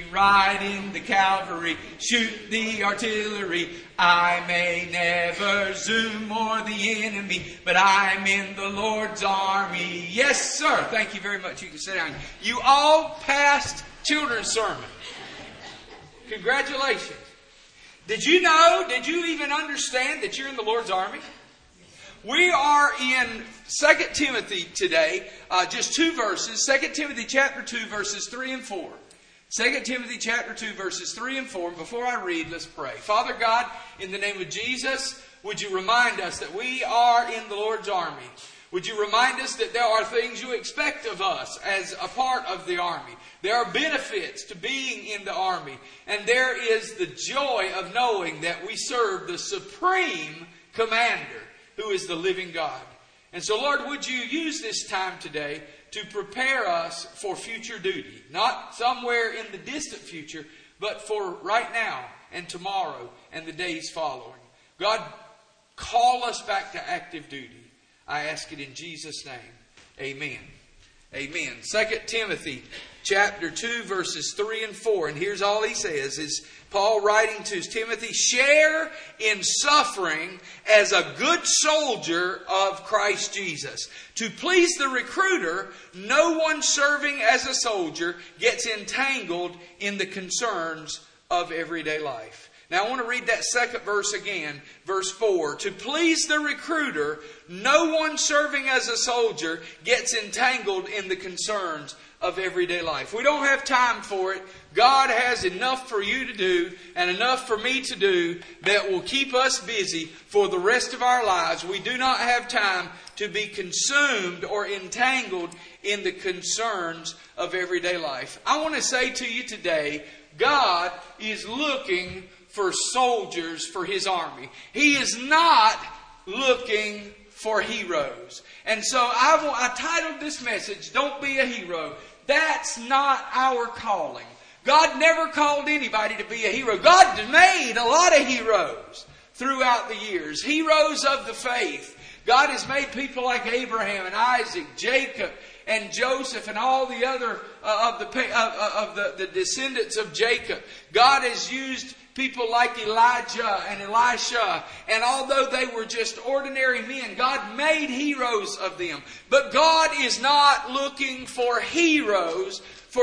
ride in the cavalry, shoot the artillery. I may never zoom more the enemy, but I'm in the Lord's army. Yes, sir. Thank you very much. You can sit down. You all passed children's sermon. Congratulations. Did you even understand that you're in the Lord's army? We are in 2 Timothy today, just 2 verses. 2 Timothy chapter 2, verses 3 and 4. 2 Timothy chapter 2, verses 3 and 4. Before I read, let's pray. Father God, in the name of Jesus, would you remind us that we are in the Lord's army? Would you remind us that there are things you expect of us as a part of the army? There are benefits to being in the army. And there is the joy of knowing that we serve the supreme commander, who is the living God. And so, Lord, would you use this time today to prepare us for future duty? Not somewhere in the distant future, but for right now and tomorrow and the days following. God, call us back to active duty. I ask it in Jesus' name. Amen. Amen. 2 Timothy chapter 2, verses 3 and 4. And here's all he says is, Paul writing to Timothy, share in suffering as a good soldier of Christ Jesus. To please the recruiter, no one serving as a soldier gets entangled in the concerns of everyday life. Now I want to read that second verse again, verse 4. To please the recruiter, no one serving as a soldier gets entangled in the concerns of everyday life. We don't have time for it. God has enough for you to do and enough for me to do that will keep us busy for the rest of our lives. We do not have time to be consumed or entangled in the concerns of everyday life. I want to say to you today, God is looking for soldiers for His army. He is not looking for heroes. And so I titled this message, Don't Be a Hero. That's not our calling. God never called anybody to be a hero. God made a lot of heroes throughout the years. Heroes of the faith. God has made people like Abraham and Isaac, Jacob and Joseph and all the other of the descendants of Jacob. God has used people like Elijah and Elisha. And although they were just ordinary men, God made heroes of them. But God is not looking for heroes for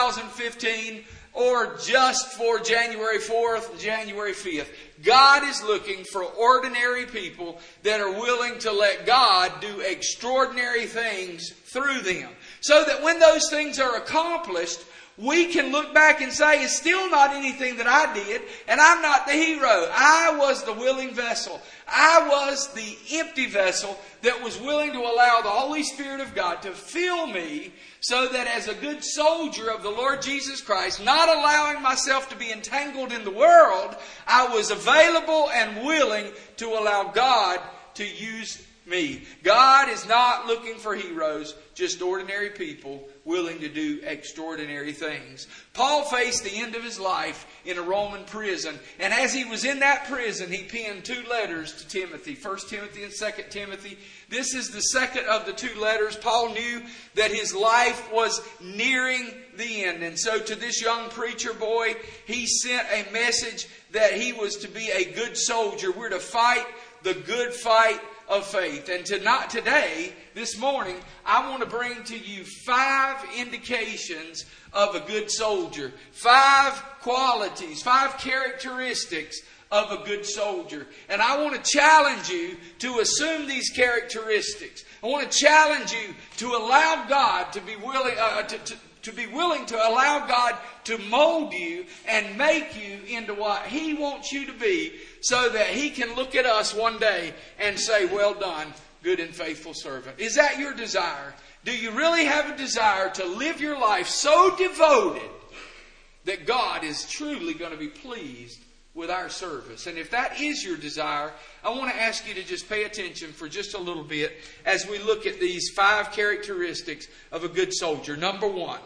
2015 or just for January 4th and January 5th. God is looking for ordinary people that are willing to let God do extraordinary things through them. So that when those things are accomplished, we can look back and say, it's still not anything that I did, and I'm not the hero. I was the willing vessel. I was the empty vessel that was willing to allow the Holy Spirit of God to fill me so that as a good soldier of the Lord Jesus Christ, not allowing myself to be entangled in the world, I was available and willing to allow God to use me. God is not looking for heroes, just ordinary people willing to do extraordinary things. Paul faced the end of his life in a Roman prison. And as he was in that prison, he penned 2 letters to Timothy. 1 Timothy and 2 Timothy. This is the second of the 2 letters. Paul knew that his life was nearing the end. And so to this young preacher boy, he sent a message that he was to be a good soldier. We're to fight the good fight of faith. And today, this morning, I want to bring to you 5 indications of a good soldier. 5 qualities, 5 characteristics of a good soldier. And I want to challenge you to assume these characteristics. I want to challenge you to allow God to be willing to be willing to allow God to mold you and make you into what He wants you to be, so that He can look at us one day and say, well done, good and faithful servant. Is that your desire? Do you really have a desire to live your life so devoted that God is truly going to be pleased with our service? And if that is your desire, I want to ask you to just pay attention for just a little bit as we look at these 5 characteristics of a good soldier. Number one,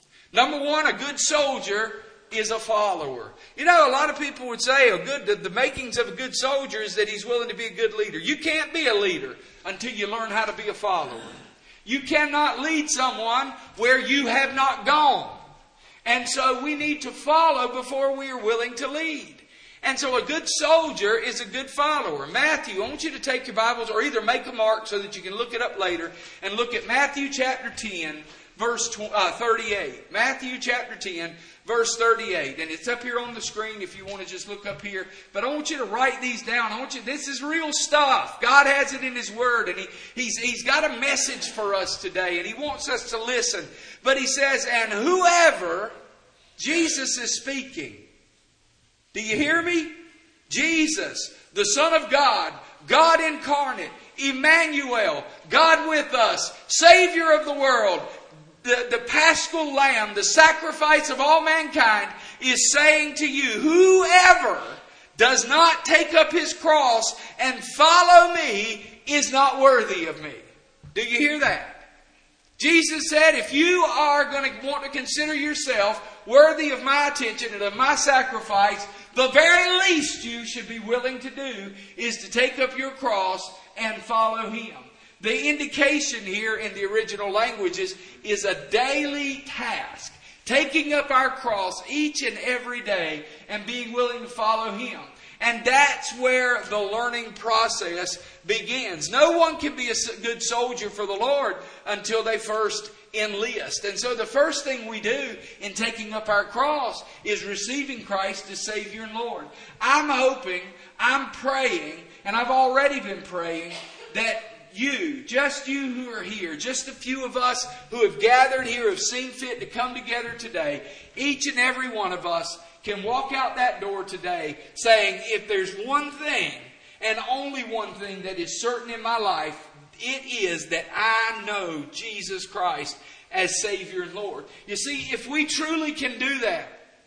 a good soldier is a follower. You know, a lot of people would say the makings of a good soldier is that he's willing to be a good leader. You can't be a leader until you learn how to be a follower. You cannot lead someone where you have not gone. And so we need to follow before we are willing to lead. And so a good soldier is a good follower. Matthew, I want you to take your Bibles or either make a mark so that you can look it up later and look at Matthew chapter 10, verse 38. Matthew chapter 10, verse 38. And it's up here on the screen if you want to just look up here. But I want you to write these down. This is real stuff. God has it in His Word. And He's got a message for us today. And He wants us to listen. But He says, and whoever, Jesus is speaking. Do you hear me? Jesus, the Son of God, God incarnate, Emmanuel, God with us, Savior of the world, the Paschal Lamb, the sacrifice of all mankind, is saying to you, whoever does not take up his cross and follow me is not worthy of me. Do you hear that? Jesus said, if you are going to want to consider yourself worthy of my attention and of my sacrifice, the very least you should be willing to do is to take up your cross and follow Him. The indication here in the original languages is a daily task. Taking up our cross each and every day and being willing to follow Him. And that's where the learning process begins. No one can be a good soldier for the Lord until they first enlist. And so the first thing we do in taking up our cross is receiving Christ as Savior and Lord. I'm hoping, I'm praying, and I've already been praying that just you who are here, just a few of us who have gathered here, have seen fit to come together today, each and every one of us can walk out that door today saying, if there's one thing and only one thing that is certain in my life, it is that I know Jesus Christ as Savior and Lord. You see, if we truly can do that,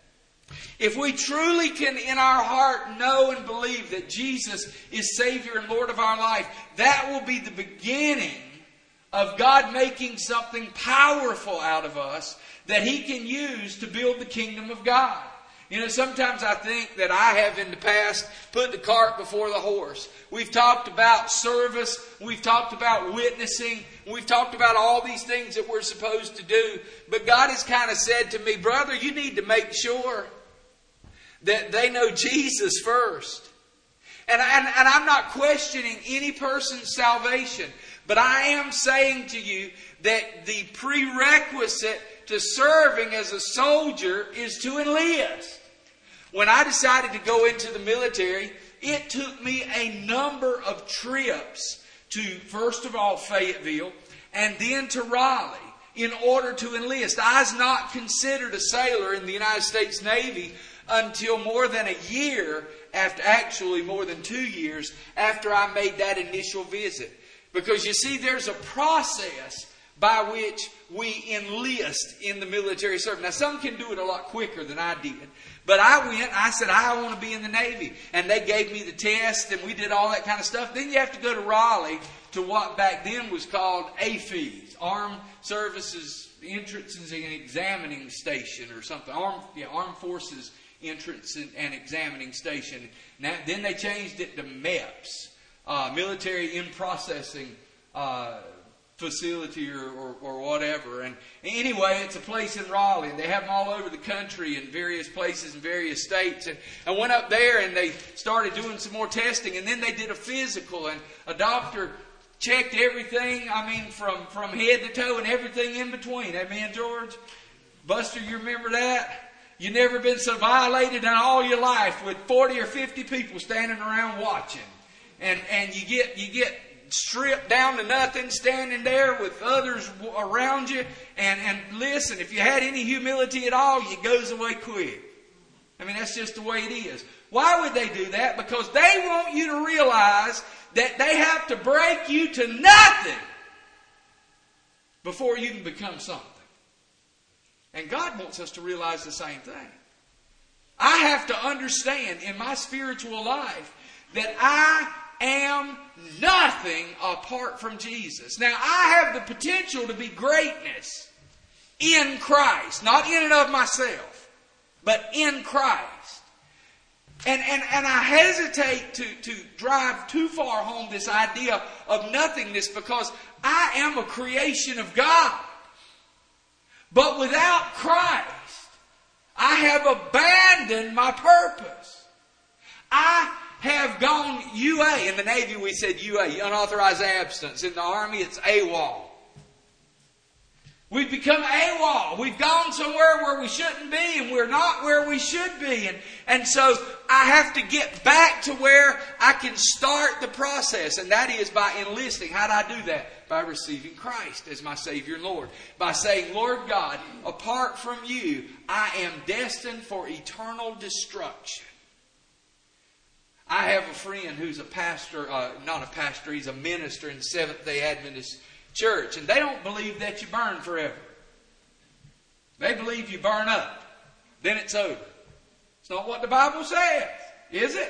if we truly can in our heart know and believe that Jesus is Savior and Lord of our life, that will be the beginning of God making something powerful out of us that He can use to build the kingdom of God. You know, sometimes I think that I have in the past put the cart before the horse. We've talked about service. We've talked about witnessing. We've talked about all these things that we're supposed to do. But God has kind of said to me, brother, you need to make sure that they know Jesus first. And I'm not questioning any person's salvation. But I am saying to you that the prerequisite to serving as a soldier is to enlist. When I decided to go into the military, it took me a number of trips to, first of all, Fayetteville and then to Raleigh in order to enlist. I was not considered a sailor in the United States Navy until more than a year after, actually more than 2 years after I made that initial visit. Because you see, there's a process by which we enlist in the military service. Now, some can do it a lot quicker than I did. But I said, I want to be in the Navy. And they gave me the test, and we did all that kind of stuff. Then you have to go to Raleigh to what back then was called AFES, Armed Services Entrance and Examining Station or something. Armed Forces Entrance and Examining Station. Now, then they changed it to MEPS, Military In Processing Facility or whatever. And anyway, it's a place in Raleigh. And they have them all over the country in various places in various states. And I went up there and they started doing some more testing. And then they did a physical. And a doctor checked everything, from head to toe and everything in between. Amen, George? Buster, you remember that? You've never been so violated in all your life with 40 or 50 people standing around watching. And you get stripped down to nothing, standing there with others around you. And listen, if you had any humility at all, it goes away quick. That's just the way it is. Why would they do that? Because they want you to realize that they have to break you to nothing before you can become something. And God wants us to realize the same thing. I have to understand in my spiritual life that I am nothing apart from Jesus. Now, I have the potential to be greatness in Christ. Not in and of myself, but in Christ. And I hesitate to drive too far home this idea of nothingness because I am a creation of God. But without Christ, have abandoned my purpose. I have gone UA. In the Navy we said UA, unauthorized absence. In the Army it's AWOL. We've become AWOL. We've gone somewhere where we shouldn't be, and we're not where we should be. And so I have to get back to where I can start the process, and that is by enlisting. How do I do that? By receiving Christ as my Savior and Lord. By saying, Lord God, apart from you, I am destined for eternal destruction. I have a friend who's a pastor, not a pastor, he's a minister in Seventh-day Adventist Church, and they don't believe that you burn forever. They believe you burn up, then it's over. It's not what the Bible says, is it?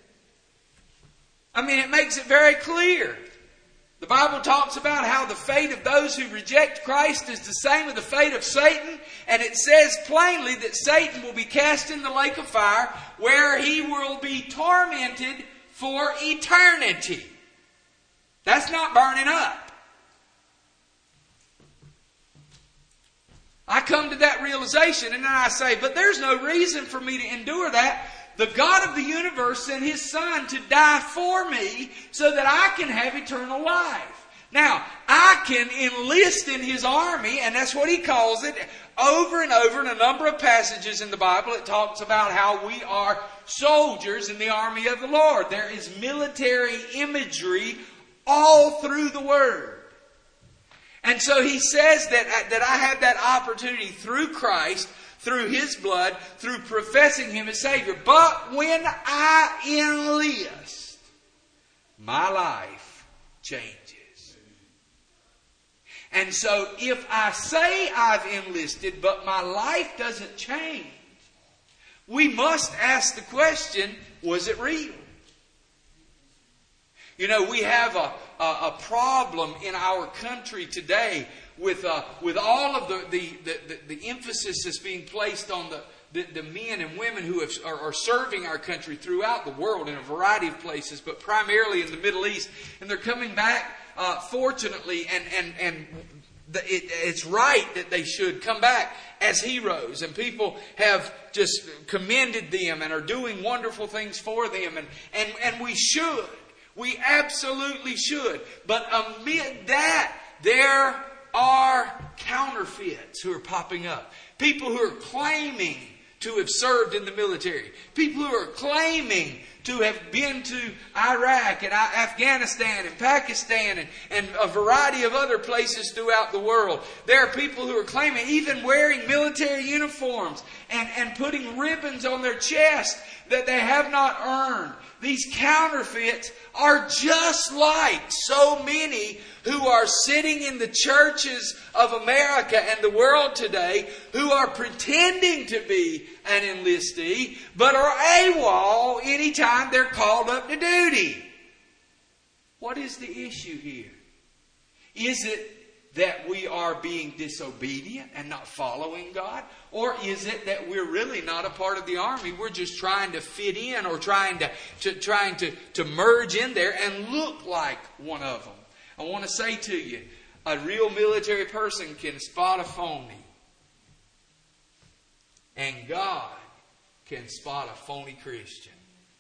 I mean, it makes it very clear. The Bible talks about how the fate of those who reject Christ is the same as the fate of Satan, and it says plainly that Satan will be cast in the lake of fire, where he will be tormented for eternity. That's not burning up. I come to that realization, and then I say, but there's no reason for me to endure that. The God of the universe sent His Son to die for me so that I can have eternal life. Now, I can enlist in His army, and that's what He calls it. Over and over in a number of passages in the Bible, it talks about how we are soldiers in the army of the Lord. There is military imagery all through the Word. And so He says that I have that opportunity through Christ, through His blood, through professing Him as Savior. But when I enlist, my life changes. And so if I say I've enlisted, but my life doesn't change, we must ask the question, was it real? You know, we have a problem in our country today with all of the emphasis that's being placed on the men and women who are serving our country throughout the world in a variety of places, but primarily in the Middle East. And they're coming back, fortunately, and it's right that they should come back as heroes. And people have just commended them and are doing wonderful things for them. And we should. We absolutely should. But amid that, there are counterfeits who are popping up. People who are claiming to have served in the military. People who are claiming to have been to Iraq and Afghanistan and Pakistan and a variety of other places throughout the world. There are people who are claiming, even wearing military uniforms and putting ribbons on their chest that they have not earned. These counterfeits are just like so many who are sitting in the churches of America and the world today who are pretending to be an enlistee but are AWOL anytime they're called up to duty. What is the issue here? Is it that we are being disobedient and not following God? Or is it that we're really not a part of the army? We're just trying to fit in or trying to merge in there and look like one of them. I want to say to you, a real military person can spot a phony. And God can spot a phony Christian.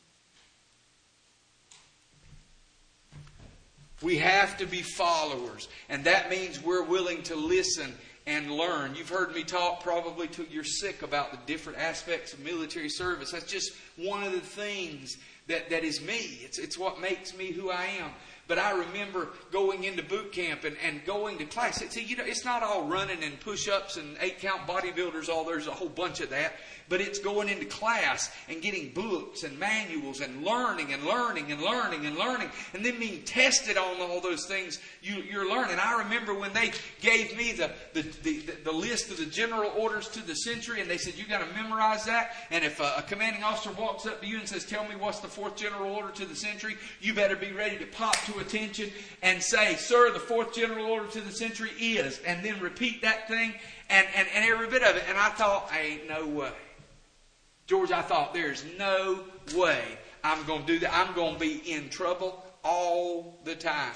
We have to be followers, and that means we're willing to listen and learn. You've heard me talk probably till you're sick about the different aspects of military service. That's just one of the things that is me. It's what makes me who I am. But I remember going into boot camp and going to class. See, you know, it's not all running and push-ups and 8-count bodybuilders. There's a whole bunch of that. But it's going into class and getting books and manuals and learning and learning and learning and learning. And then being tested on all those things you're learning. I remember when they gave me the list of the general orders to the century, and they said, you got to memorize that. And if a commanding officer walks up to you and says, tell me what's the 4th general order to the century, you better be ready to pop to attention and say, sir, the 4th general order to the century is, and then repeat that thing and every bit of it. And I thought, ain't no way. George, I thought, there's no way I'm going to do that. I'm going to be in trouble all the time.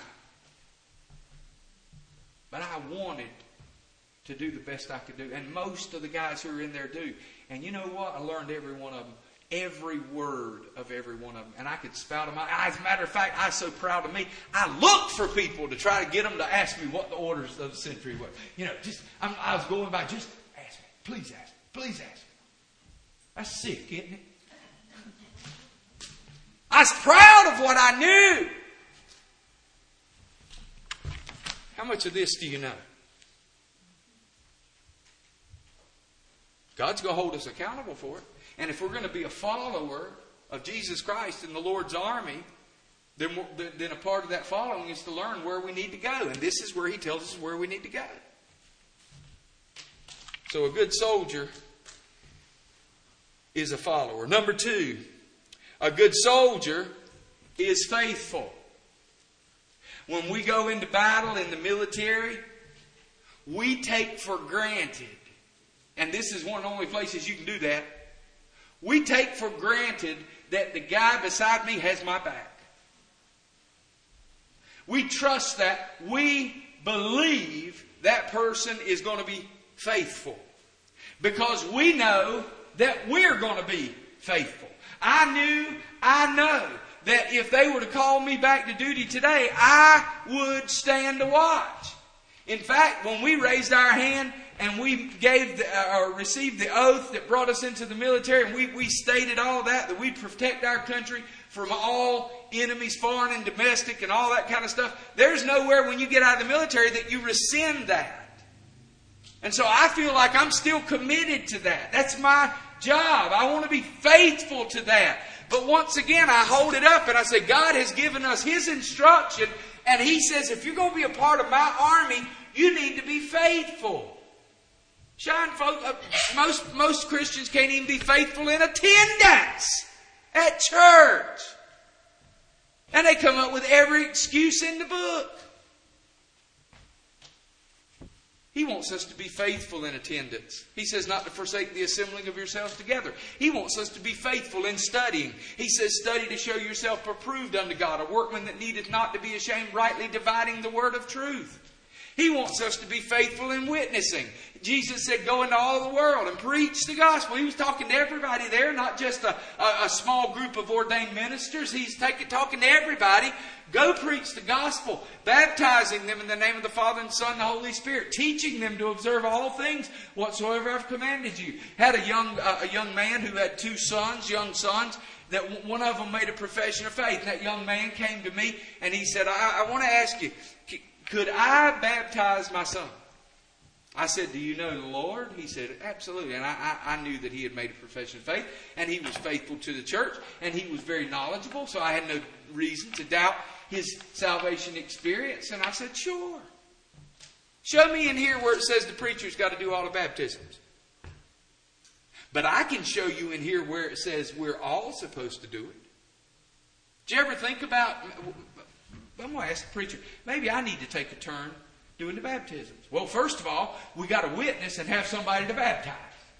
But I wanted to do the best I could do. And most of the guys who are in there do. And you know what? I learned every one of them. Every word of every one of them. And I could spout them out. As a matter of fact, I was so proud of me. I looked for people to try to get them to ask me what the orders of the century were. You know, I was going by, just ask me. Please ask me. Please ask me. That's sick, isn't it? I was proud of what I knew. How much of this do you know? God's going to hold us accountable for it. And if we're going to be a follower of Jesus Christ in the Lord's army, then a part of that following is to learn where we need to go. And this is where He tells us where we need to go. So a good soldier is a follower. Number 2, a good soldier is faithful. When we go into battle in the military, we take for granted, and this is one of the only places you can do that, we take for granted that the guy beside me has my back. We trust that. We believe that person is going to be faithful. Because we know that we're going to be faithful. I know that if they were to call me back to duty today, I would stand to watch. In fact, when we raised our hand and we received the oath that brought us into the military, and we stated all that we'd protect our country from all enemies, foreign and domestic, and all that kind of stuff. There's nowhere when you get out of the military that you rescind that. And so I feel like I'm still committed to that. That's my job. I want to be faithful to that. But once again, I hold it up and I say, God has given us His instruction, and He says, if you're going to be a part of my army, you need to be faithful. Shine, folks. Most Christians can't even be faithful in attendance at church. And they come up with every excuse in the book. He wants us to be faithful in attendance. He says not to forsake the assembling of yourselves together. He wants us to be faithful in studying. He says, study to show yourself approved unto God, a workman that needeth not to be ashamed, rightly dividing the word of truth. He wants us to be faithful in witnessing. Jesus said, go into all the world and preach the gospel. He was talking to everybody there, not just a small group of ordained ministers. He's talking to everybody. Go preach the gospel, baptizing them in the name of the Father and Son and the Holy Spirit, teaching them to observe all things whatsoever I've commanded you. Had a young man who had 2 young sons, that one of them made a profession of faith. And that young man came to me and he said, I want to ask you, could I baptize my son? I said, do you know the Lord? He said, absolutely. And I knew that he had made a profession of faith, and he was faithful to the church, and he was very knowledgeable, so I had no reason to doubt his salvation experience. And I said, sure. Show me in here where it says the preacher's got to do all the baptisms. But I can show you in here where it says we're all supposed to do it. Did you ever think about, I'm going to ask the preacher, maybe I need to take a turn doing the baptisms. Well, first of all, we got to witness and have somebody to baptize.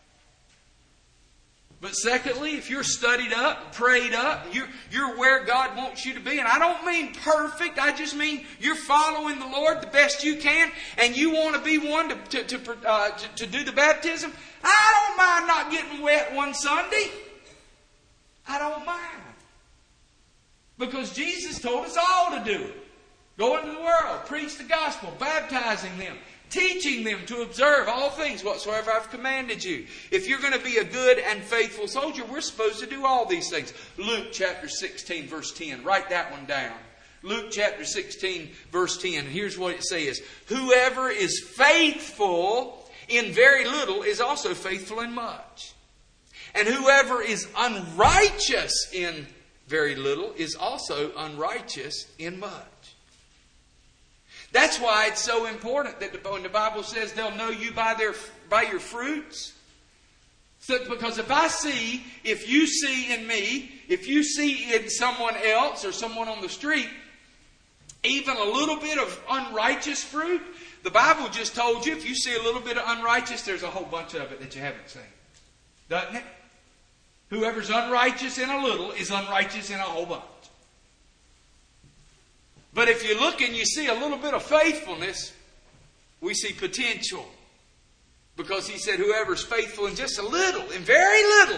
But secondly, if you're studied up, prayed up, you're where God wants you to be. And I don't mean perfect. I just mean you're following the Lord the best you can. And you want to be one to do the baptism. I don't mind not getting wet one Sunday. I don't mind. Because Jesus told us all to do it. Go into the world, preach the gospel, baptizing them, teaching them to observe all things whatsoever I've commanded you. If you're going to be a good and faithful soldier, we're supposed to do all these things. Luke chapter 16, verse 10. Write that one down. Luke chapter 16, verse 10. Here's what it says. Whoever is faithful in very little is also faithful in much. And whoever is unrighteous in very little is also unrighteous in much. That's why it's so important that when the Bible says they'll know you by your fruits. So, because if you see in me, if you see in someone else or someone on the street, even a little bit of unrighteous fruit, the Bible just told you if you see a little bit of unrighteous, there's a whole bunch of it that you haven't seen. Doesn't it? Whoever's unrighteous in a little is unrighteous in a whole bunch. But if you look and you see a little bit of faithfulness, we see potential. Because He said, whoever's faithful in just a little, in very little,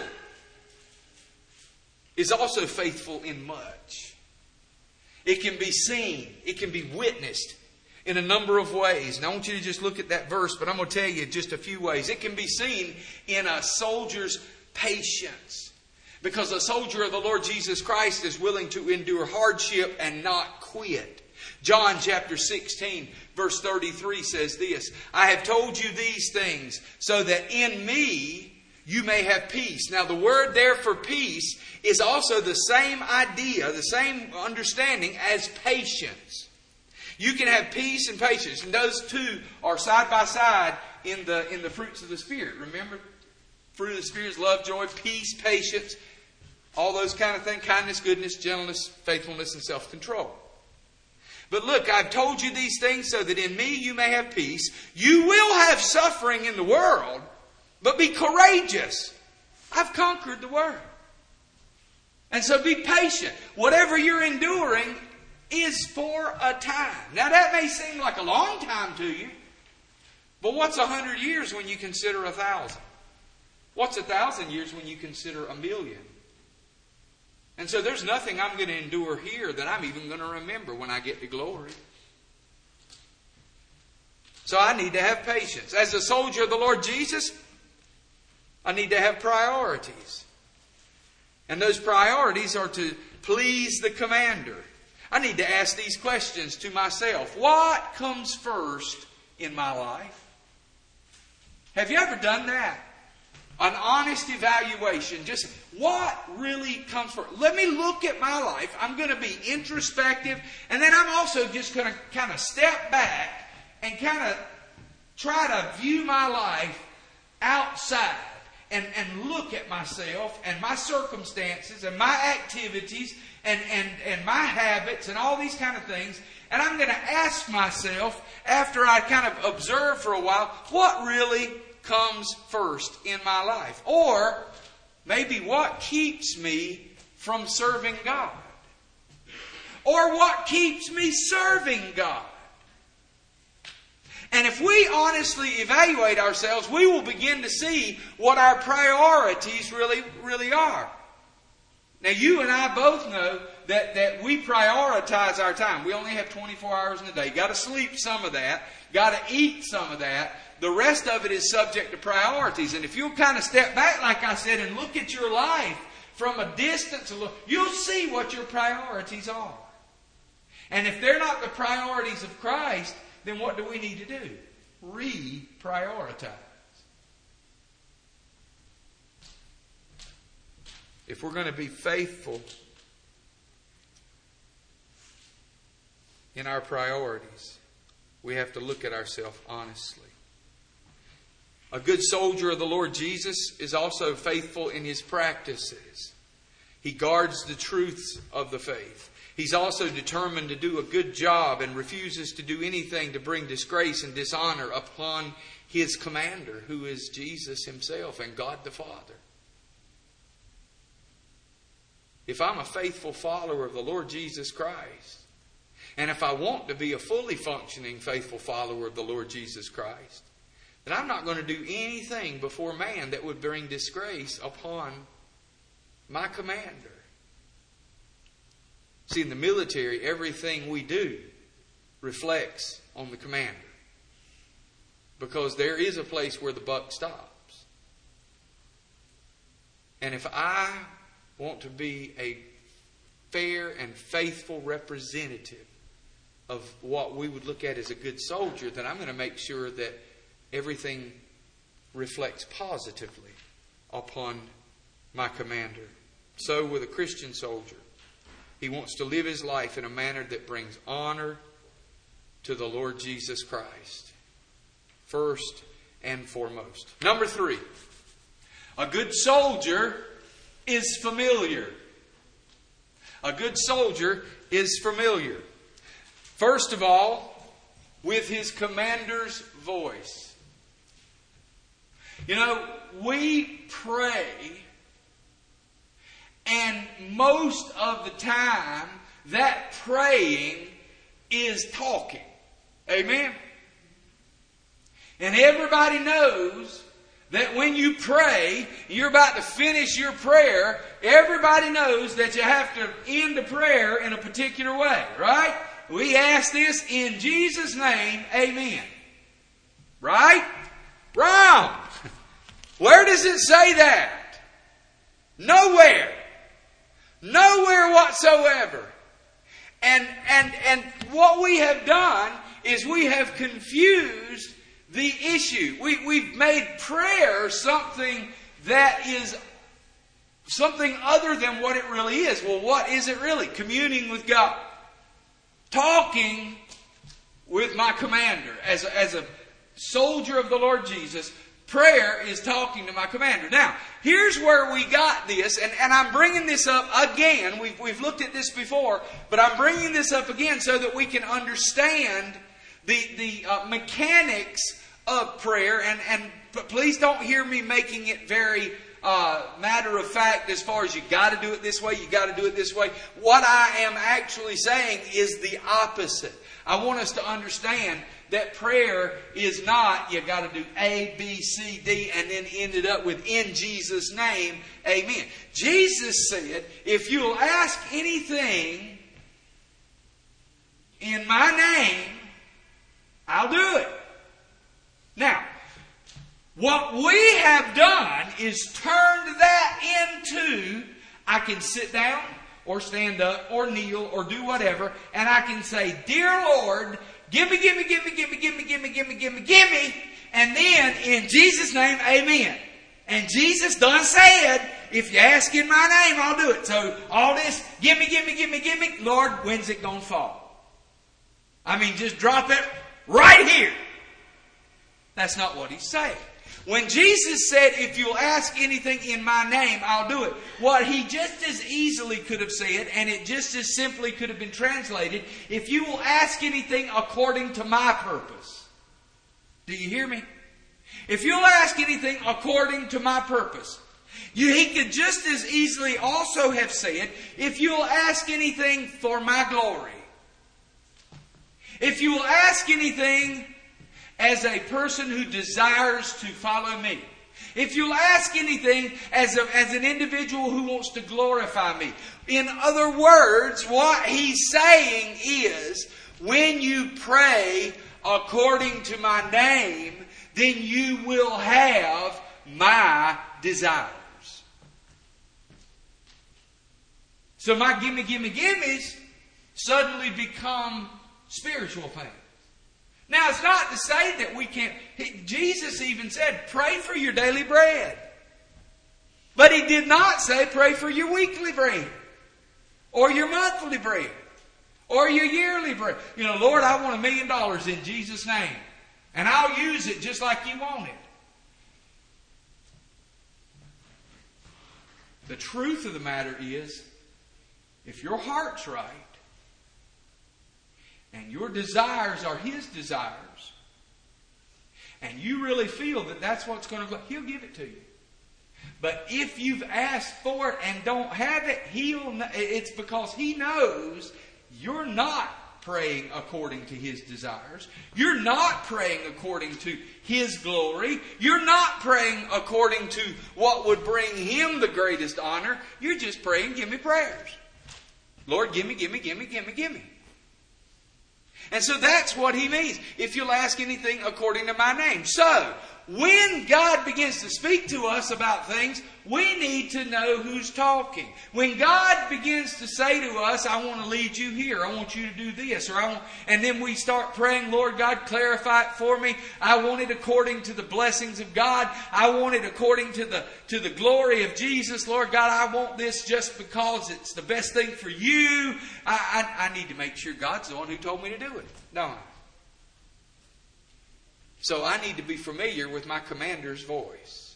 is also faithful in much. It can be seen. It can be witnessed in a number of ways. And I want you to just look at that verse, but I'm going to tell you just a few ways. It can be seen in a soldier's patience. Because a soldier of the Lord Jesus Christ is willing to endure hardship and not quit. John chapter 16 verse 33 says this, I have told you these things so that in me you may have peace. Now the word there for peace is also the same idea, the same understanding as patience. You can have peace and patience, and those two are side by side in the fruits of the Spirit. Remember, fruit of the Spirit is love, joy, peace, patience, all those kind of things, kindness, goodness, gentleness, faithfulness, and self-control. But look, I've told you these things so that in me you may have peace. You will have suffering in the world, but be courageous. I've conquered the world. And so be patient. Whatever you're enduring is for a time. Now that may seem like a long time to you, but what's 100 years when you consider 1,000? What's 1,000 years when you consider 1,000,000? And so there's nothing I'm going to endure here that I'm even going to remember when I get to glory. So I need to have patience. As a soldier of the Lord Jesus, I need to have priorities. And those priorities are to please the commander. I need to ask these questions to myself. What comes first in my life? Have you ever done that? An honest evaluation. Just what really comes first? Let me look at my life. I'm going to be introspective. And then I'm also just going to kind of step back and kind of try to view my life outside. And look at myself and my circumstances and my activities and my habits and all these kind of things. And I'm going to ask myself, after I kind of observe for a while, what really comes first in my life? Or maybe what keeps me from serving God? Or what keeps me serving God? And if we honestly evaluate ourselves, we will begin to see what our priorities really are. Now, you and I both know that we prioritize our time. We only have 24 hours in a day. Got to sleep some of that. Got to eat some of that. The rest of it is subject to priorities. And if you'll kind of step back, like I said, and look at your life from a distance, you'll see what your priorities are. And if they're not the priorities of Christ, then what do we need to do? Reprioritize. If we're going to be faithful in our priorities, we have to look at ourselves honestly. A good soldier of the Lord Jesus is also faithful in his practices. He guards the truths of the faith. He's also determined to do a good job and refuses to do anything to bring disgrace and dishonor upon his commander, who is Jesus Himself and God the Father. If I'm a faithful follower of the Lord Jesus Christ, and if I want to be a fully functioning faithful follower of the Lord Jesus Christ, then I'm not going to do anything before man that would bring disgrace upon my commander. See, in the military, everything we do reflects on the commander. Because there is a place where the buck stops. And if I want to be a fair and faithful representative of what we would look at as a good soldier, then I'm going to make sure that everything reflects positively upon my commander. So with a Christian soldier, he wants to live his life in a manner that brings honor to the Lord Jesus Christ, first and foremost. Number 3, a good soldier is familiar. A good soldier is familiar. First of all, with his commander's voice. You know, we pray, and most of the time, that praying is talking. Amen? And everybody knows that when you pray, you're about to finish your prayer, everybody knows that you have to end the prayer in a particular way, right? We ask this in Jesus' name, amen. Right? Wrong. Where does it say that? Nowhere. Nowhere whatsoever. And what we have done is we have confused the issue. We've made prayer something that is something other than what it really is. Well, what is it really? Communing with God. Talking with my commander. As a soldier of the Lord Jesus, prayer is talking to my commander. Now, here's where we got this, and I'm bringing this up again. We've looked at this before, but I'm bringing this up again so that we can understand the mechanics of prayer. But please don't hear me making it very matter of fact as far as you got to do it this way, you got to do it this way. What I am actually saying is the opposite. I want us to understand that prayer is not, you got to do A, B, C, D, and then end it up with in Jesus' name, amen. Jesus said, if you'll ask anything in my name, I'll do it. Now, what we have done is turned that into, I can sit down or stand up or kneel or do whatever, and I can say, Dear Lord, give me, and then in Jesus' name, amen. And Jesus done said, if you ask in my name, I'll do it. So all this, give me, Lord, when's it going to fall? I mean, just drop it right here. That's not what He's saying. When Jesus said, if you'll ask anything in my name, I'll do it. What He just as easily could have said, and it just as simply could have been translated, if you will ask anything according to my purpose. Do you hear me? If you'll ask anything according to my purpose. He could just as easily also have said, if you will ask anything for my glory. If you will ask anything as a person who desires to follow me. If you'll ask anything as an individual who wants to glorify me. In other words, what He's saying is, when you pray according to my name, then you will have my desires. So my gimmes suddenly become spiritual things. Now, it's not to say that we can't. Jesus even said, pray for your daily bread. But He did not say, pray for your weekly bread. Or your monthly bread. Or your yearly bread. You know, Lord, I want $1 million in Jesus' name. And I'll use it just like you want it. The truth of the matter is, if your heart's right, and your desires are His desires, and you really feel that that's what's going to go, He'll give it to you. But if you've asked for it and don't have it, it's because He knows you're not praying according to His desires. You're not praying according to His glory. You're not praying according to what would bring Him the greatest honor. You're just praying, give me prayers. Lord, give me. And so that's what He means. If you'll ask anything according to my name. So, when God begins to speak to us about things, we need to know who's talking. When God begins to say to us, I want to lead you here. I want you to do this. And then we start praying, Lord God, clarify it for me. I want it according to the blessings of God. I want it according to the glory of Jesus. Lord God, I want this just because it's the best thing for you. I need to make sure God's the one who told me to do it. No. So I need to be familiar with my commander's voice.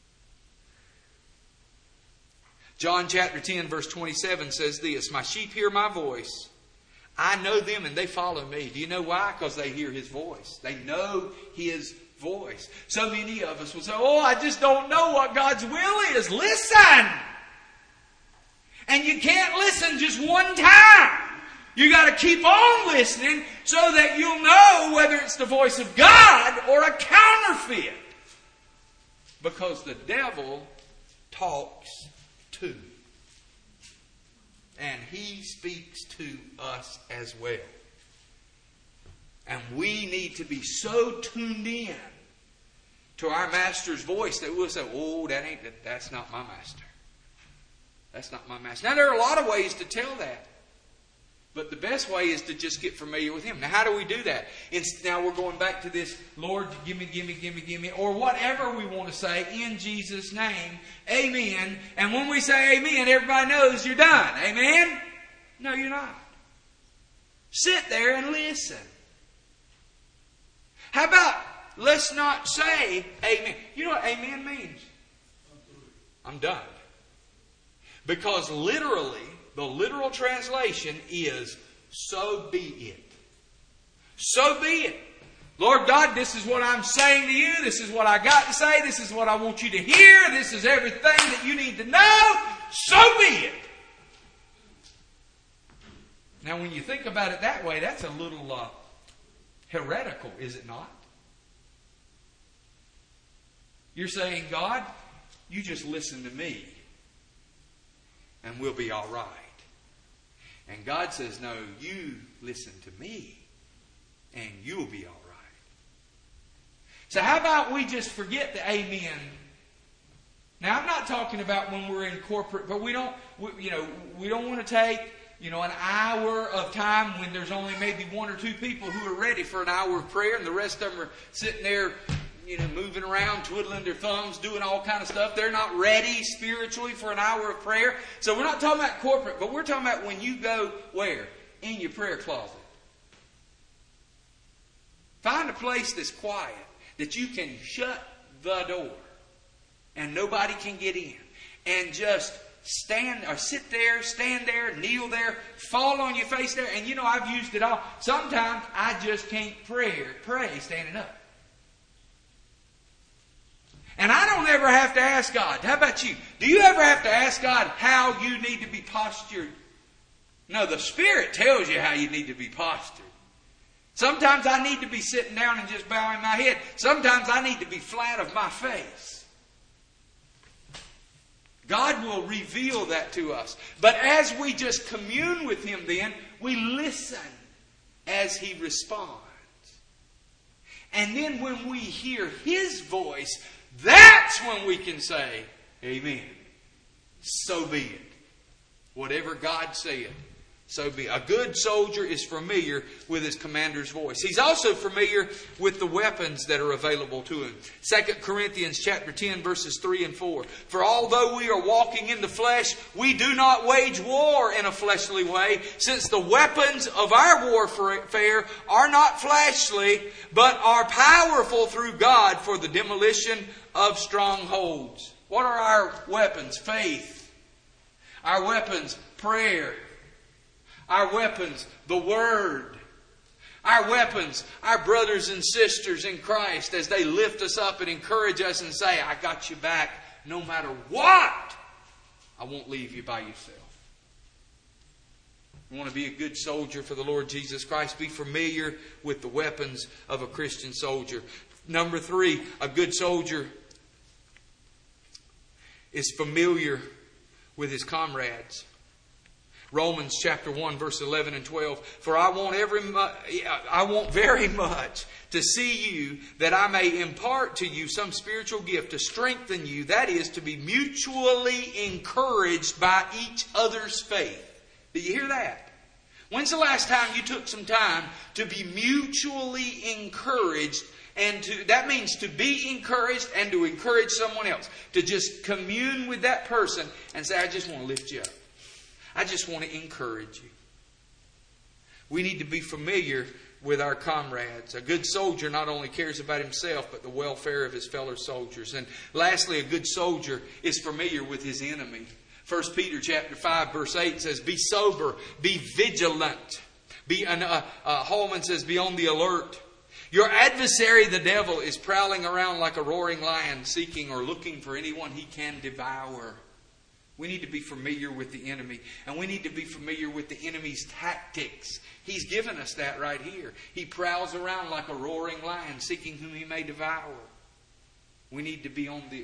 John chapter 10 verse 27 says this, my sheep hear my voice. I know them and they follow me. Do you know why? Because they hear His voice. They know His voice. So many of us will say, oh, I just don't know what God's will is. Listen! And you can't listen just one time. You got to keep on listening so that you'll know whether it's the voice of God or a counterfeit. Because the devil talks too. And he speaks to us as well. And we need to be so tuned in to our master's voice that we'll say, oh, that's not my master. That's not my master. Now, there are a lot of ways to tell that. But the best way is to just get familiar with Him. Now, how do we do that? Now we're going back to this, Lord, give me, or whatever we want to say, in Jesus' name, amen. And when we say amen, everybody knows you're done. Amen? No, you're not. Sit there and listen. How about, let's not say amen. You know what amen means? I'm done. Because literally, the literal translation is, so be it. So be it. Lord God, this is what I'm saying to you. This is what I got to say. This is what I want you to hear. This is everything that you need to know. So be it. Now, when you think about it that way, that's a little heretical, is it not? You're saying, God, you just listen to me, and we'll be all right. And God says, no, you listen to me, and you'll be all right. So how about we just forget the amen? Now, I'm not talking about when we're in corporate, but we don't want to take, an hour of time when there's only maybe one or two people who are ready for an hour of prayer, and the rest of them are sitting there, moving around, twiddling their thumbs, doing all kind of stuff. They're not ready spiritually for an hour of prayer. So we're not talking about corporate, but we're talking about when you go where? In your prayer closet. Find a place that's quiet, that you can shut the door and nobody can get in. And just stand there, kneel there, fall on your face there. And I've used it all. Sometimes I just can't pray standing up. And I don't ever have to ask God. How about you? Do you ever have to ask God how you need to be postured? No, the Spirit tells you how you need to be postured. Sometimes I need to be sitting down and just bowing my head. Sometimes I need to be flat of my face. God will reveal that to us. But as we just commune with Him then, we listen as He responds. And then when we hear His voice, that's when we can say, amen. So be it. Whatever God said, so be it. A good soldier is familiar with his commander's voice. He's also familiar with the weapons that are available to him. 2 Corinthians chapter 10, verses 3 and 4. For although we are walking in the flesh, we do not wage war in a fleshly way, since the weapons of our warfare are not fleshly, but are powerful through God for the demolition of strongholds. What are our weapons? Faith. Our weapons, prayer. Our weapons, the Word. Our weapons, our brothers and sisters in Christ, as they lift us up and encourage us and say, I got you back no matter what. I won't leave you by yourself. You want to be a good soldier for the Lord Jesus Christ? Be familiar with the weapons of a Christian soldier. Number 3, a good soldier is familiar with his comrades. Romans chapter 1, verse 11 and 12. For I want very much to see you, that I may impart to you some spiritual gift to strengthen you. That is, to be mutually encouraged by each other's faith. Did you hear that? When's the last time you took some time to be mutually encouraged? And that means to be encouraged and to encourage someone else. To just commune with that person and say, I just want to lift you up. I just want to encourage you. We need to be familiar with our comrades. A good soldier not only cares about himself, but the welfare of his fellow soldiers. And lastly, a good soldier is familiar with his enemy. 1 Peter chapter 5, verse 8 says, be sober, be vigilant. Holman says, be on the alert. Your adversary, the devil, is prowling around like a roaring lion, seeking or looking for anyone he can devour. We need to be familiar with the enemy. And we need to be familiar with the enemy's tactics. He's given us that right here. He prowls around like a roaring lion, seeking whom he may devour. We need to be on the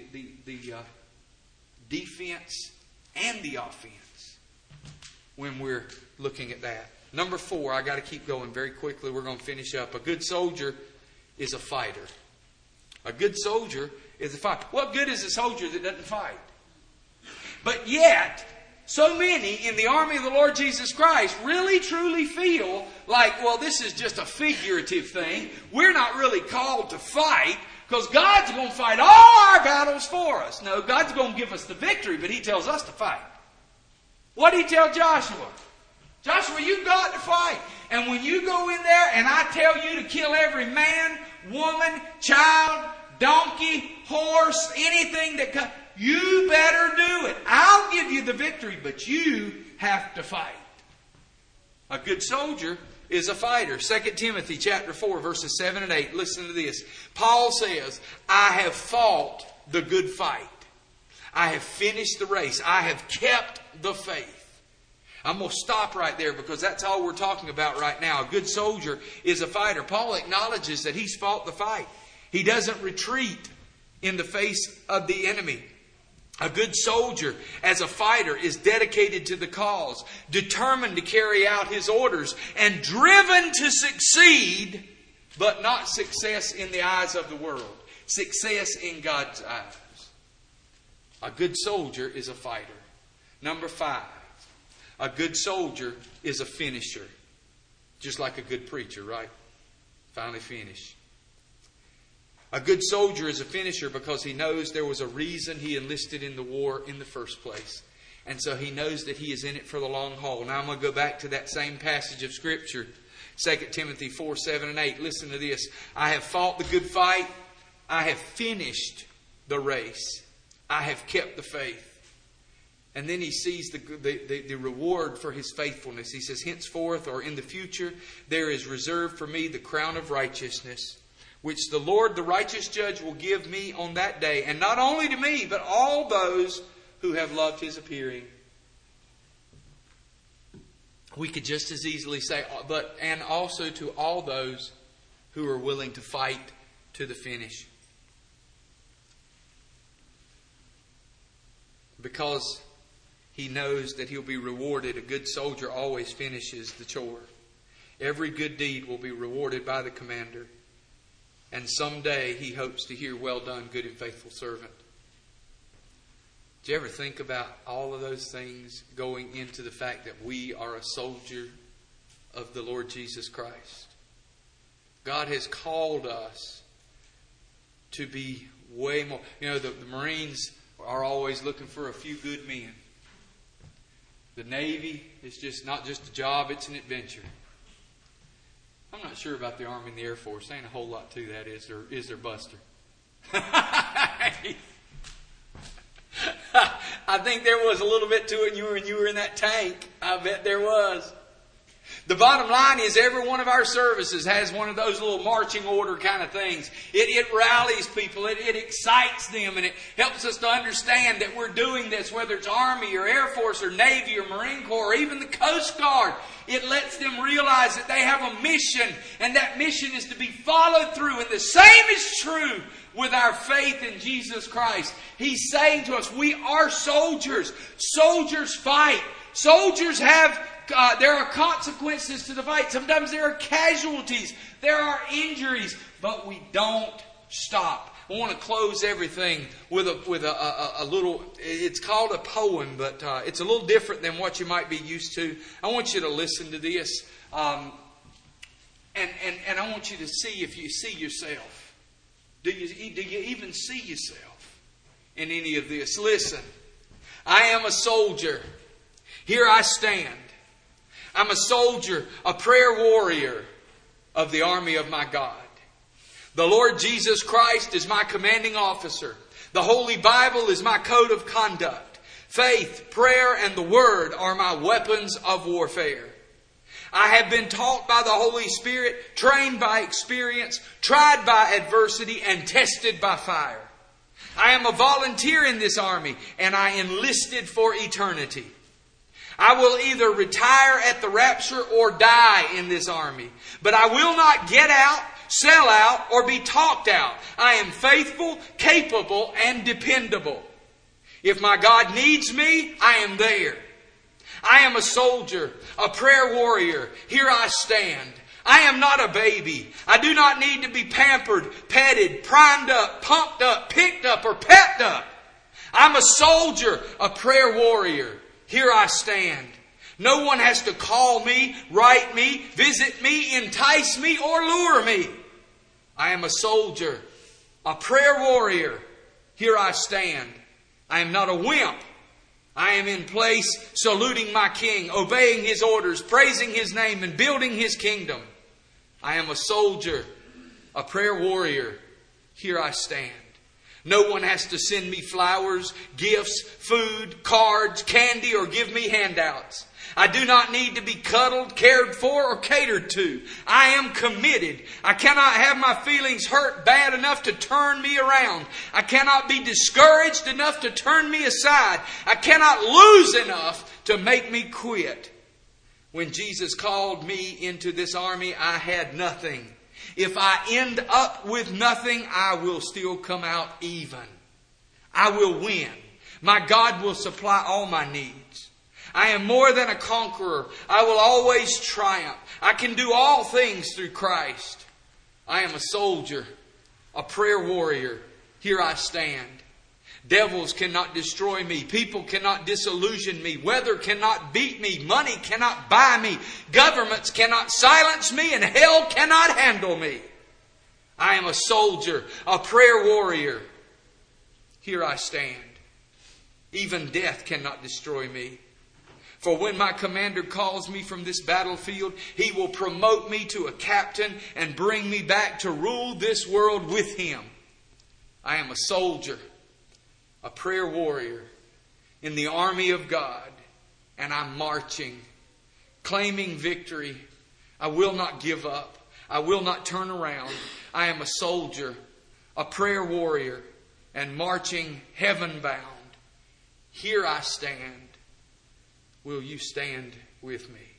defense and the offense when we're looking at that. Number 4, I got to keep going very quickly. We're going to finish up. A good soldier is a fighter. A good soldier is a fighter. What good is a soldier that doesn't fight? But yet, so many in the army of the Lord Jesus Christ really truly feel like, well, this is just a figurative thing. We're not really called to fight because God's going to fight all our battles for us. No, God's going to give us the victory, but He tells us to fight. What did He tell Joshua? Joshua, you've got to fight. And when you go in there and I tell you to kill every man, woman, child, donkey, horse, anything that comes, you better do it. I'll give you the victory, but you have to fight. A good soldier is a fighter. 2 Timothy chapter 4, verses 7 and 8. Listen to this. Paul says, I have fought the good fight. I have finished the race. I have kept the faith. I'm going to stop right there because that's all we're talking about right now. A good soldier is a fighter. Paul acknowledges that he's fought the fight. He doesn't retreat in the face of the enemy. A good soldier, as a fighter, is dedicated to the cause, determined to carry out his orders, and driven to succeed, but not success in the eyes of the world. Success in God's eyes. A good soldier is a fighter. Number 5. A good soldier is a finisher. Just like a good preacher, right? Finally finished. A good soldier is a finisher because he knows there was a reason he enlisted in the war in the first place. And so he knows that he is in it for the long haul. Now I'm going to go back to that same passage of Scripture. 2 Timothy 4, 7 and 8. Listen to this. I have fought the good fight. I have finished the race. I have kept the faith. And then he sees the reward for his faithfulness. He says, henceforth or in the future, there is reserved for me the crown of righteousness, which the Lord, the righteous judge, will give me on that day. And not only to me, but all those who have loved His appearing. We could just as easily say, and also to all those who are willing to fight to the finish. Because he knows that he'll be rewarded. A good soldier always finishes the chore. Every good deed will be rewarded by the commander. And someday he hopes to hear, well done, good and faithful servant. Do you ever think about all of those things going into the fact that we are a soldier of the Lord Jesus Christ? God has called us to be way more. You know, the Marines are always looking for a few good men. The Navy is just not just a job, it's an adventure. I'm not sure about the Army and the Air Force. Ain't a whole lot to that, is there, Buster? I think there was a little bit to it when you were in that tank. I bet there was. The bottom line is every one of our services has one of those little marching order kind of things. It rallies people. It excites them. And it helps us to understand that we're doing this, whether it's Army or Air Force or Navy or Marine Corps or even the Coast Guard. It lets them realize that they have a mission. And that mission is to be followed through. And the same is true with our faith in Jesus Christ. He's saying to us, we are soldiers. Soldiers fight. Soldiers have... there are consequences to the fight. Sometimes there are casualties. There are injuries. But we don't stop. I want to close everything with a little... It's called a poem, but it's a little different than what you might be used to. I want you to listen to this. And I want you to see if you see yourself. Do you even see yourself in any of this? Listen. I am a soldier. Here I stand. I'm a soldier, a prayer warrior of the army of my God. The Lord Jesus Christ is my commanding officer. The Holy Bible is my code of conduct. Faith, prayer, and the Word are my weapons of warfare. I have been taught by the Holy Spirit, trained by experience, tried by adversity, and tested by fire. I am a volunteer in this army, and I enlisted for eternity. I will either retire at the rapture or die in this army. But I will not get out, sell out, or be talked out. I am faithful, capable, and dependable. If my God needs me, I am there. I am a soldier, a prayer warrior. Here I stand. I am not a baby. I do not need to be pampered, petted, primed up, pumped up, picked up, or pepped up. I'm a soldier, a prayer warrior. Here I stand. No one has to call me, write me, visit me, entice me, or lure me. I am a soldier, a prayer warrior. Here I stand. I am not a wimp. I am in place saluting my King, obeying His orders, praising His name, and building His kingdom. I am a soldier, a prayer warrior. Here I stand. No one has to send me flowers, gifts, food, cards, candy, or give me handouts. I do not need to be cuddled, cared for, or catered to. I am committed. I cannot have my feelings hurt bad enough to turn me around. I cannot be discouraged enough to turn me aside. I cannot lose enough to make me quit. When Jesus called me into this army, I had nothing. If I end up with nothing, I will still come out even. I will win. My God will supply all my needs. I am more than a conqueror. I will always triumph. I can do all things through Christ. I am a soldier, a prayer warrior. Here I stand. Devils cannot destroy me. People cannot disillusion me. Weather cannot beat me. Money cannot buy me. Governments cannot silence me. And hell cannot handle me. I am a soldier, a prayer warrior. Here I stand. Even death cannot destroy me. For when my commander calls me from this battlefield, he will promote me to a captain and bring me back to rule this world with him. I am a soldier, a prayer warrior in the army of God, and I'm marching, claiming victory. I will not give up. I will not turn around. I am a soldier, a prayer warrior, and marching heaven bound. Here I stand. Will you stand with me?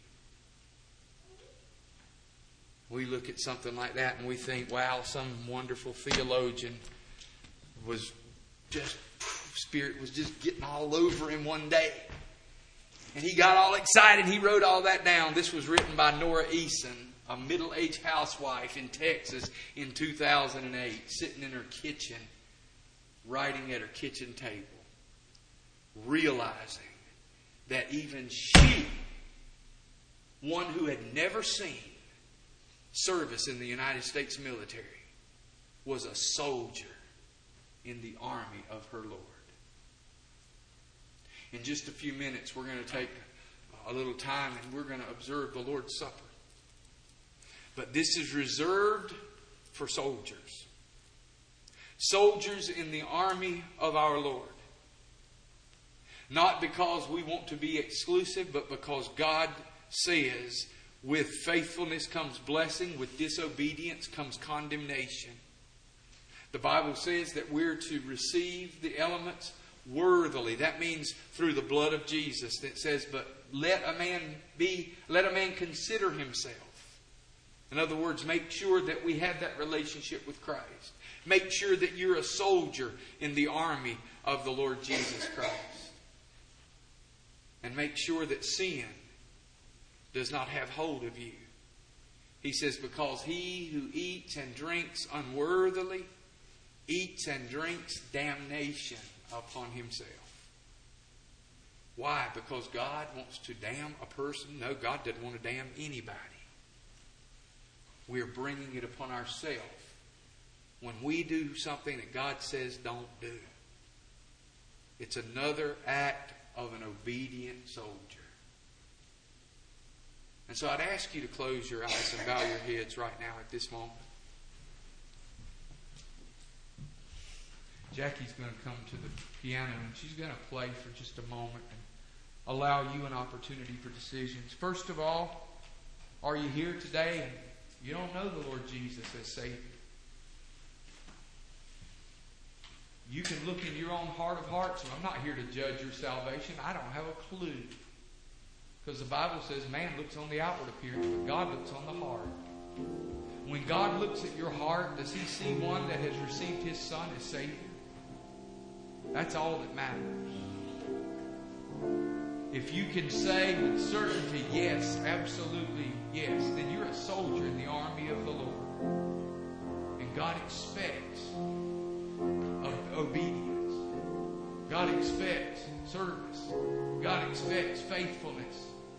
We look at something like that and we think, wow, some wonderful theologian was just, Spirit was just getting all over him one day. And he got all excited. He wrote all that down. This was written by Nora Eason, a middle-aged housewife in Texas in 2008, sitting in her kitchen, writing at her kitchen table, realizing that even she, one who had never seen service in the United States military, was a soldier in the army of her Lord. In just a few minutes, we're going to take a little time and we're going to observe the Lord's Supper. But this is reserved for soldiers. Soldiers in the army of our Lord. Not because we want to be exclusive, but because God says, with faithfulness comes blessing, with disobedience comes condemnation. The Bible says that we're to receive the elements worthily. That means through the blood of Jesus. That says, but let a man consider himself. In other words, make sure that we have that relationship with Christ. Make sure that you're a soldier in the army of the Lord Jesus Christ. And make sure that sin does not have hold of you. He says, because he who eats and drinks unworthily eats and drinks damnation upon himself. Why? Because God wants to damn a person? No, God doesn't want to damn anybody. We're bringing it upon ourselves when we do something that God says don't do. It's another act of an obedient soldier. And so I'd ask you to close your eyes and bow your heads right now at this moment. Jackie's going to come to the piano and she's going to play for just a moment and allow you an opportunity for decisions. First of all, are you here today and you don't know the Lord Jesus as Savior? You can look in your own heart of hearts. And I'm not here to judge your salvation. I don't have a clue. Because the Bible says man looks on the outward appearance, but God looks on the heart. When God looks at your heart, does He see one that has received His Son as Savior? That's all that matters. If you can say with certainty, yes, absolutely yes, then you're a soldier in the army of the Lord. And God expects obedience. God expects service. God expects faithfulness.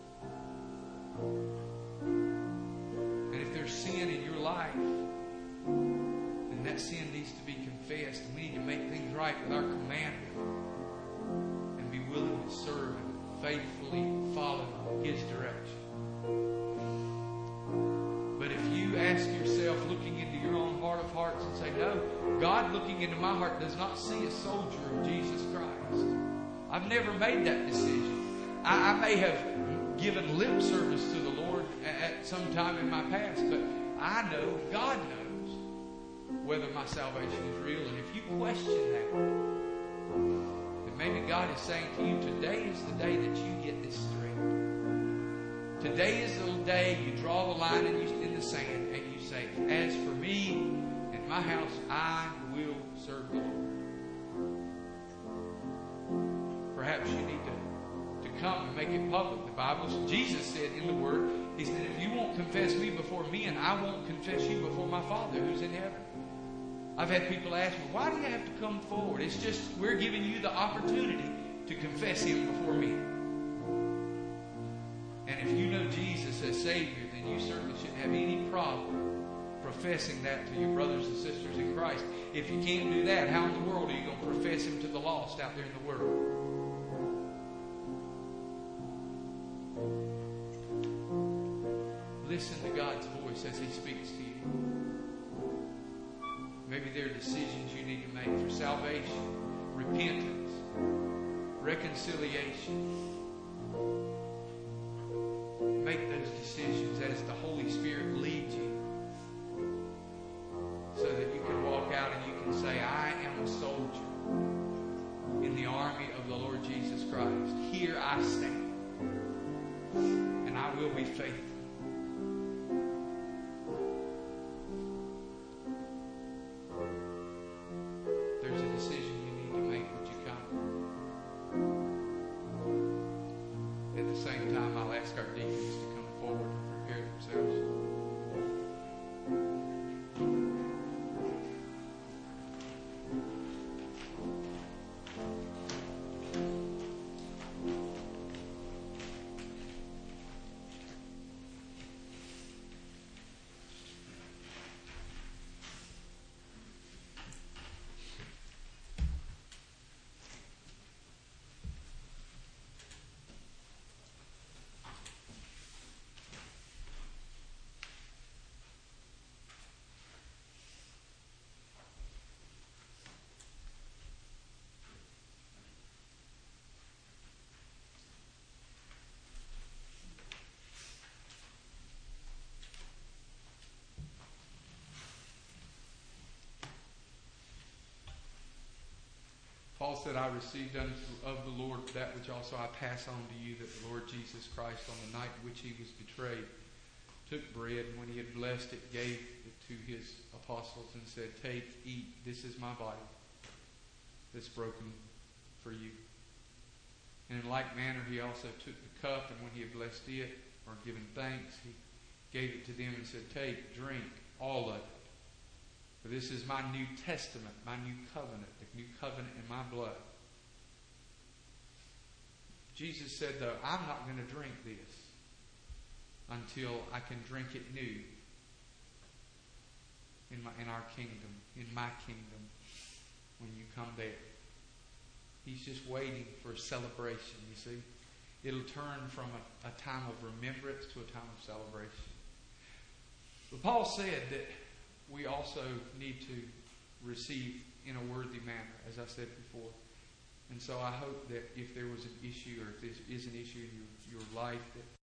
And if there's sin in your life, then that sin needs to be confessed. And we need to make things right with our Commander and be willing to serve and faithfully follow His direction. But if you ask yourself, looking into your own heart of hearts, and say, no, God looking into my heart does not see a soldier of Jesus Christ. I've never made that decision. I may have given lip service to the Lord at some time in my past, but I know, God knows, whether my salvation is real. And if you question that, then maybe God is saying to you, today is the day that you get this straight. Today is the day you draw the line in the sand and you say, as for me and my house, I will serve the Lord. Perhaps you need to come and make it public. The Bible, Jesus said in the Word, He said, if you won't confess me before men, I won't confess you before my Father who's in heaven. I've had people ask me, why do you have to come forward? It's just, we're giving you the opportunity to confess Him before men. And if you know Jesus as Savior, then you certainly shouldn't have any problem professing that to your brothers and sisters in Christ. If you can't do that, how in the world are you going to profess Him to the lost out there in the world? Listen to God's voice as He speaks to you. Maybe there are decisions you need to make for salvation, repentance, reconciliation. Make those decisions as the Holy Spirit leads you, so that you can walk out and you can say, I am a soldier in the army of the Lord Jesus Christ. Here I stand, and I will be faithful. There's a decision you need to make. Would you come? At the same time, I'll ask our deacons to come forward and prepare themselves. Paul said, I received of the Lord that which also I pass on to you, that the Lord Jesus Christ, on the night in which He was betrayed, took bread, and when He had blessed it, gave it to His apostles and said, take, eat, this is my body that's broken for you. And in like manner He also took the cup, and when He had blessed it, or given thanks, He gave it to them and said, take, drink, all of it. For this is my New Testament, my new covenant, the new covenant in my blood. Jesus said, though, I'm not going to drink this until I can drink it new in our kingdom, in my kingdom, when you come there. He's just waiting for a celebration, you see. It'll turn from a time of remembrance to a time of celebration. But Paul said that we also need to receive in a worthy manner, as I said before. And so I hope that if there was an issue, or if there is an issue in your life, that